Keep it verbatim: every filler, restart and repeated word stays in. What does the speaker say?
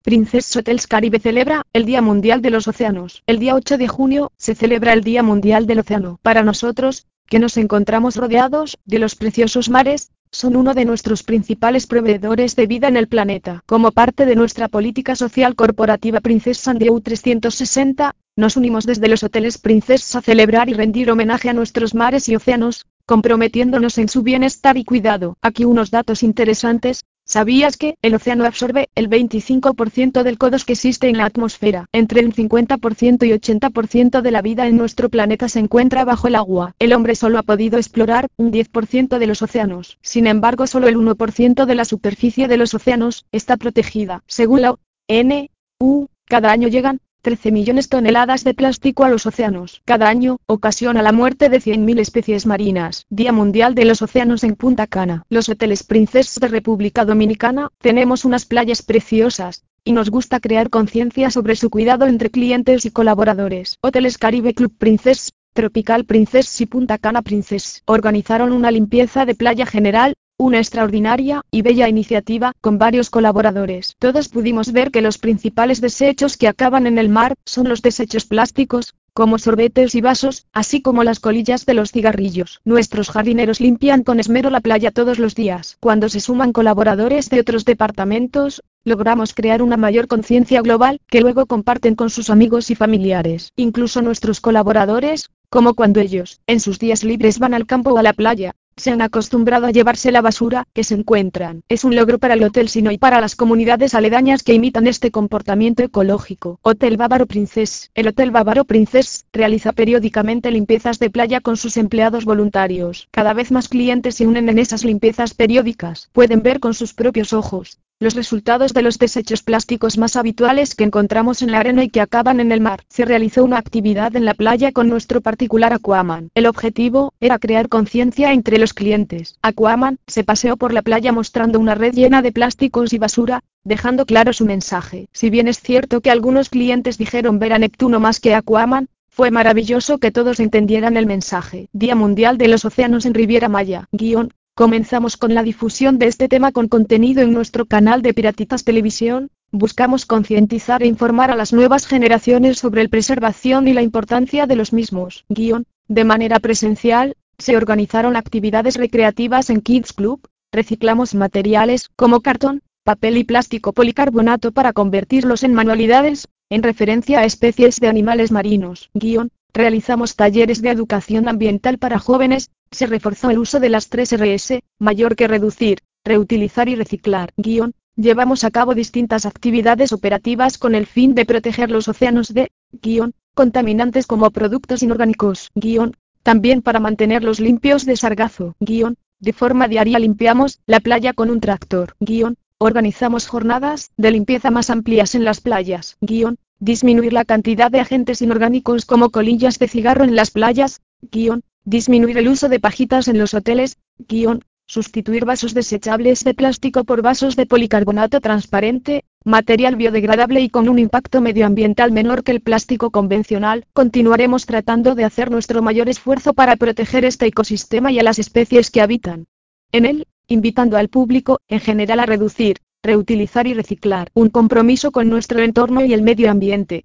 Princess Hotels Caribe celebra el Día Mundial de los Océanos. El día ocho de junio se celebra el Día Mundial del Océano. Para nosotros, que nos encontramos rodeados de los preciosos mares, son uno de nuestros principales proveedores de vida en el planeta. Como parte de nuestra política social corporativa Princess Sandiou trescientos sesenta, nos unimos desde los hoteles Princess a celebrar y rendir homenaje a nuestros mares y océanos, comprometiéndonos en su bienestar y cuidado. Aquí unos datos interesantes. ¿Sabías que el océano absorbe el veinticinco por ciento del C O dos que existe en la atmósfera? Entre un cincuenta por ciento y ochenta por ciento de la vida en nuestro planeta se encuentra bajo el agua. El hombre solo ha podido explorar un diez por ciento de los océanos. Sin embargo, solo el uno por ciento de la superficie de los océanos está protegida. Según la O N U, cada año llegan trece millones de toneladas de plástico a los océanos. Cada año, ocasiona la muerte de cien mil especies marinas. Día Mundial de los Océanos en Punta Cana. Los hoteles Princess de República Dominicana, tenemos unas playas preciosas, y nos gusta crear conciencia sobre su cuidado entre clientes y colaboradores. Hoteles Caribe Club Princess, Tropical Princess y Punta Cana Princess organizaron una limpieza de playa general, una extraordinaria y bella iniciativa, con varios colaboradores. Todos pudimos ver que los principales desechos que acaban en el mar, son los desechos plásticos, como sorbetes y vasos, así como las colillas de los cigarrillos. Nuestros jardineros limpian con esmero la playa todos los días. Cuando se suman colaboradores de otros departamentos, logramos crear una mayor conciencia global, que luego comparten con sus amigos y familiares. Incluso nuestros colaboradores, como cuando ellos, en sus días libres van al campo o a la playa, se han acostumbrado a llevarse la basura que se encuentran. Es un logro para el hotel sino y para las comunidades aledañas que imitan este comportamiento ecológico. Hotel Bávaro Princess. El Hotel Bávaro Princess realiza periódicamente limpiezas de playa con sus empleados voluntarios. Cada vez más clientes se unen en esas limpiezas periódicas. Pueden ver con sus propios ojos los resultados de los desechos plásticos más habituales que encontramos en la arena y que acaban en el mar. Se realizó una actividad en la playa con nuestro particular Aquaman. El objetivo era crear conciencia entre los clientes. Aquaman se paseó por la playa mostrando una red llena de plásticos y basura, dejando claro su mensaje. Si bien es cierto que algunos clientes dijeron ver a Neptuno más que a Aquaman, fue maravilloso que todos entendieran el mensaje. Día Mundial de los Océanos en Riviera Maya. Guión. Comenzamos con la difusión de este tema con contenido en nuestro canal de Piratitas Televisión. Buscamos concientizar e informar a las nuevas generaciones sobre la preservación y la importancia de los mismos. Guión. De manera presencial, se organizaron actividades recreativas en Kids Club. Reciclamos materiales como cartón, papel y plástico policarbonato para convertirlos en manualidades, en referencia a especies de animales marinos. Guión. Realizamos talleres de educación ambiental para jóvenes. Se reforzó el uso de las tres erres, mayor que reducir, reutilizar y reciclar. Guión. Llevamos a cabo distintas actividades operativas con el fin de proteger los océanos de, guión, contaminantes como productos inorgánicos. Guión. También para mantenerlos limpios de sargazo. Guión. De forma diaria limpiamos la playa con un tractor. Guión. Organizamos jornadas de limpieza más amplias en las playas. Guión. Disminuir la cantidad de agentes inorgánicos como colillas de cigarro en las playas. Guión. Disminuir el uso de pajitas en los hoteles. Guión. Sustituir vasos desechables de plástico por vasos de policarbonato transparente, material biodegradable y con un impacto medioambiental menor que el plástico convencional. Continuaremos tratando de hacer nuestro mayor esfuerzo para proteger este ecosistema y a las especies que habitan en él, invitando al público, en general, a reducir, reutilizar y reciclar. Un compromiso con nuestro entorno y el medio ambiente.